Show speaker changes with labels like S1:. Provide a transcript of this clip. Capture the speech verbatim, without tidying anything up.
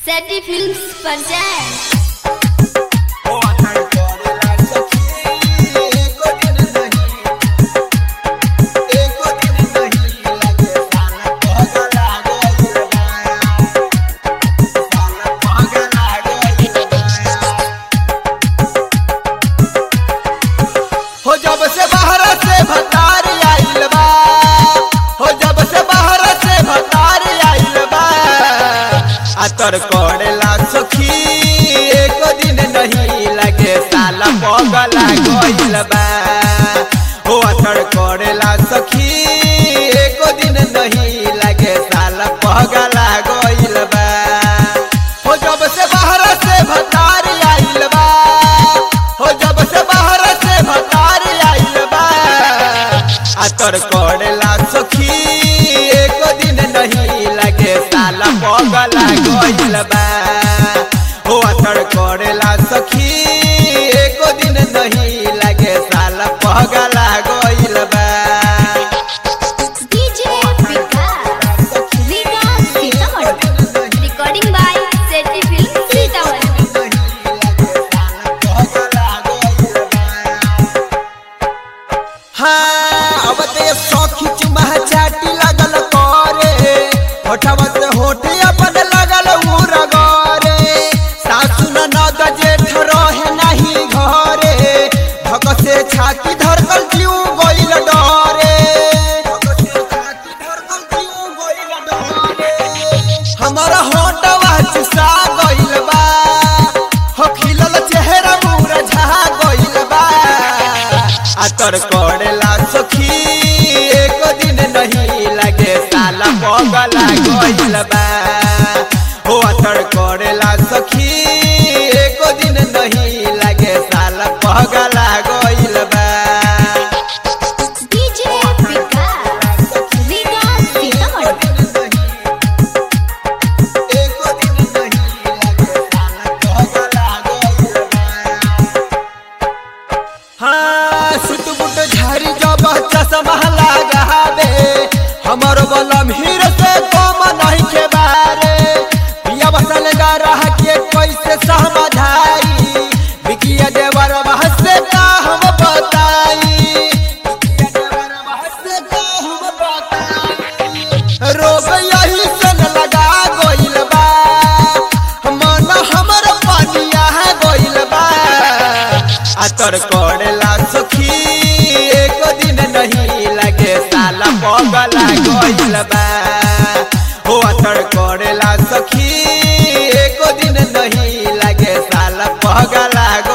S1: सेटी films present
S2: हो जब से बाहर से भतार आइल बा हो जब से बाहर से भतार आइल बा आतर करेला सखी एक दिन नहीं लगे साला पगला गइल बा हो आतर करेला सखी एक दिन नहीं लगे साला पगला गइल बा हो जब से बाहर से भतार आइल बा हो जब से बाहर से भतार आइल बा आतर करेला सखी एक दिन नहीं लगे साला पगला गइल बा हो आतर करेला सखी एक दिन नहीं लगे साला पगला गइल बा
S1: DJ Vikas Riga Sitamarhi recording by city films Sitamarhi.
S2: हाँ अब ते सखी चुमा चाटी लगल करे होठवा से होठ अपन लगल उरगरे सासु ननद जेठ रहे नहीं घरे धक से छाती धरकल जीव गइल डरे धक से छाती धरकल जीव गइल डरे हमारा होठवा चुसा गइल बा हो खिलल चेहरा मुरझा गइल बा आतर करेला सखी एक दिन नहीं लगे साला पगला गइल बा हो आतर करेला सखी एक दिन नहीं लगे साला पगला गइल बा
S1: डीजे विकास रीगा सीतामढ़ी
S2: एक दिन नहीं लगे साला पगला गइल बा हाँ सुट बुट झारी जब चश्मा लगावे हमर बलम हीर से कम नहीं के बारे पिया बसल रह के कैसे समझाई बिकिया देवर से का हम बताई बिकिया देवर से का हम बताई रोब यही सन लगा गइल बा मन हमर पानिया गइल बा आतर करेला सखी एक दिन नहीं लगे साला पगला गइल बा हो आतर करेला सखी एक दिन नहीं लगे साला पगला